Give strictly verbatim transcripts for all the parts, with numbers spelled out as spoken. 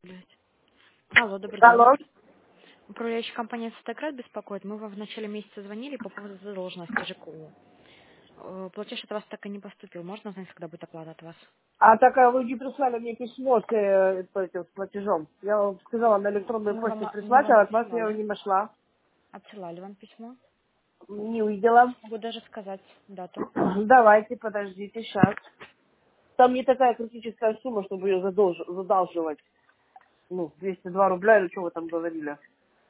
Блядь. Алло, добрый день. Алло. Управляющая компания «Светоград» беспокоит. Мы вам в начале месяца звонили по поводу задолженности ЖКУ. Э, Платеж от вас так и не поступил. Можно узнать, когда будет оплата от вас? А так а вы не прислали мне письмо с, э, с этим с платежом. Я вам сказала на электронную Мы почту вам, мы прислать, вам а от вас я его отсылали. не нашла. Отсылали вам письмо. Не увидела. Могу даже сказать дату. Давайте, подождите, сейчас. Там не такая критическая сумма, чтобы ее задолж- задалживать. Ну, двести два рубля или что вы там говорили.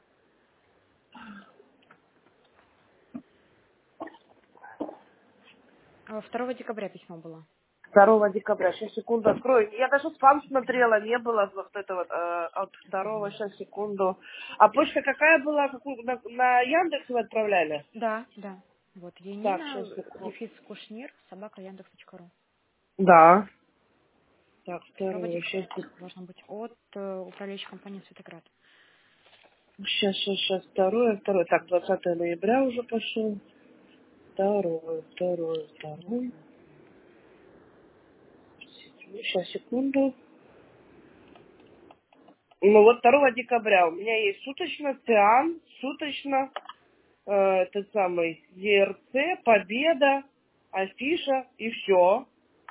Э, второго декабря письмо было. Второго декабря. Сейчас, секунду, открою. Я даже спам смотрела, не было вот этого э, от второго. Сейчас, секунду. А почта какая была? Какую, на, на Яндекс вы отправляли? Да, да. Вот, Так, Янина, сейчас, секунду. дефис Кушнир, собака яндекс точка ру. Да. Так, Второго второе, декабря сейчас, письмо должно быть от э, управляющей компании «Светоград». сейчас, сейчас, сейчас, второе, второе. Так, двадцатое ноября уже пошел. Второе, второе, второе. Сейчас, секунду. Ну вот второго декабря у меня есть суточно, ЦИАН, суточно, э, этот самый ЕРЦ, Победа, Афиша и все.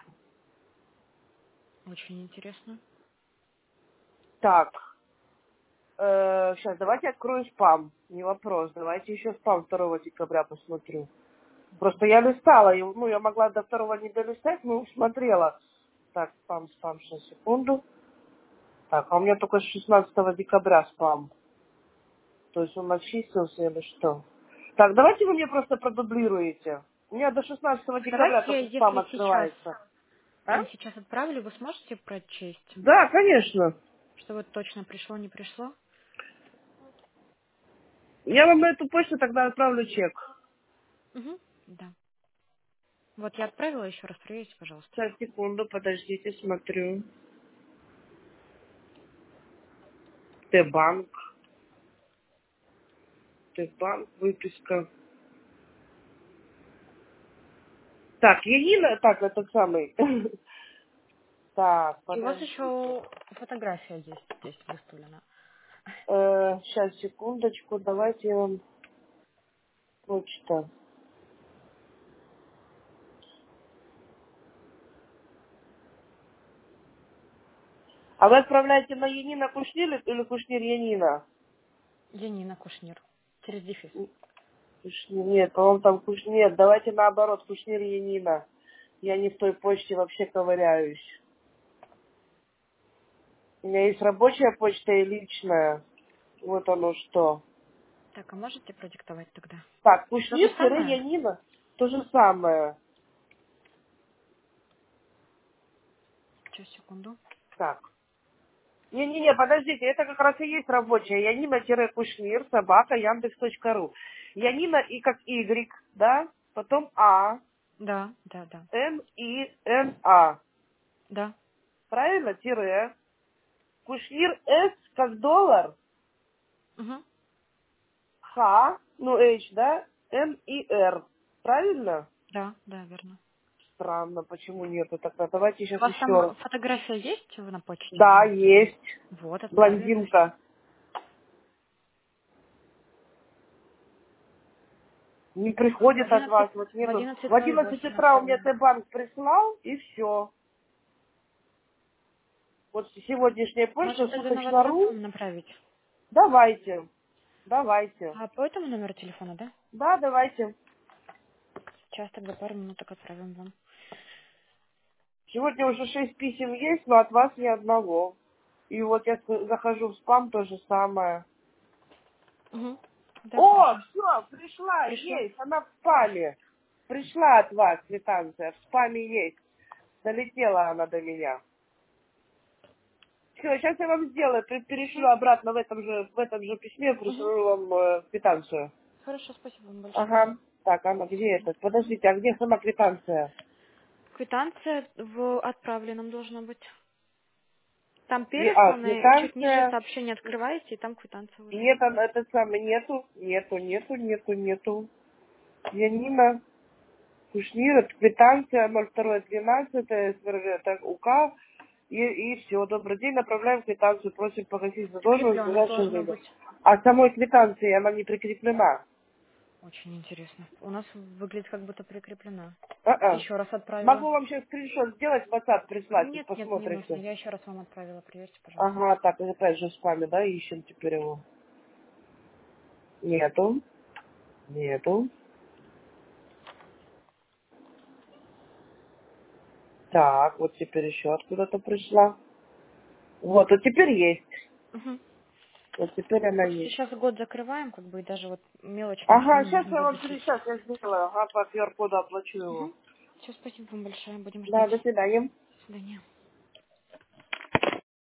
Очень интересно. Так, э, сейчас давайте открою спам. Не вопрос. Давайте еще спам второго декабря посмотрю. Просто я листала, и, ну, я могла до второго не долистать, но смотрела. Так, спам, спам, сейчас, секунду. Так, а у меня только с шестнадцатого декабря спам. То есть он очистился или что? Так, давайте вы мне просто продублируете. У меня до шестнадцатого декабря Фотография, только спам если сейчас открывается. А? вам сейчас отправили, вы сможете прочесть, Да, конечно. что вот точно пришло, не пришло? Я вам на эту почту тогда отправлю чек. Угу. Да. Вот я отправила, еще раз проверьте, пожалуйста. Сейчас, секунду, подождите, смотрю. Т-банк. Т-банк, выписка. Так, Янина, так, этот самый. Так, И у вас подождите. еще фотография есть здесь выставлена. Э, сейчас, секундочку, давайте я вам почта. А вы отправляете на Янина Кушнир или Кушнир Янина? Янина Кушнир. Через дефис. Кушнир, нет, по-моему, там Кушнир. Нет, давайте наоборот, Кушнир Янина. Я не в той почте вообще ковыряюсь. У меня есть рабочая почта и личная. Вот оно что. Так, а можете продиктовать тогда? Так, То же самое? Кушнир-Янина. То же самое. Сейчас, секунду. Так. Не-не-не, подождите, это как раз и есть рабочая. Янина-Кушнир, собака, Яндекс.ру. Янина и как Y, да? Потом А, Да, да, да. Н, И, Н, А. Да. Правильно? Тире. Кушнир С как доллар, Угу. Х, ну H, да? М и Р. Правильно? Да, да, верно. Странно, почему нету тогда? Давайте У сейчас вас еще раз. там фотография есть на почте? Да, есть. Вот, отправили. Блондинка. Не В приходит от одиннадцать, вас, вот в нету. В одиннадцать ноль одиннадцать восемь утра у меня отправлено. Т-банк прислал, и все. Вот сегодняшняя почта Может, тогда на WhatsApp суточно.ру. вам направить? Давайте, давайте. А по этому номеру телефона, да? Да, давайте. Сейчас тогда пару минуток отправим вам. Сегодня уже шесть писем есть, но от вас ни одного. И вот я с- захожу в спам, то же самое. Угу. Да, О, хорошо. все, пришла, Пришло? есть, она в спаме. Пришла от вас квитанция, в спаме есть. Долетела она до меня. Все, сейчас я вам сделаю, пе- перешлю Все? обратно в этом же, в этом же письме, Угу. пришлю вам э, квитанцию. Хорошо, спасибо вам большое. Ага. Так, она где это? Подождите, а где сама квитанция? Квитанция в отправленном должна быть. Там Кви- А, пересланы, чуть ниже квитанция. сообщение открываете, и там квитанция уже. Нет, она, этот самый, нету, нету, нету, нету, нету. Янина Кушнир, это квитанция ноль два двенадцать, СВРГ, так, УК. И, и все, добрый день, направляем квитанцию, просим погасить задолженность в Прикреплено ближайшее должно время. быть. А самой квитанции она не прикреплена. Очень интересно. У нас выглядит как будто прикреплена. А-а. Еще раз отправила. Могу вам сейчас скриншот сделать, в WhatsApp прислать, и Нет, нет, не нужно. посмотрите. Я еще раз вам отправила. Проверьте, пожалуйста. Ага, так, опять же в спаме, да, ищем теперь его. Нету, нету. Так, вот теперь еще откуда-то пришла. Вот, вот теперь есть. Угу. Вот теперь она есть. Сейчас год закрываем, как бы, и даже вот мелочную Ага, сумму сейчас можно я вам загрузить. через час я сделаю. Ага, по ку ар коду оплачу его. Угу. Все, спасибо вам большое. Будем Да, ждать. до свидания. До свидания.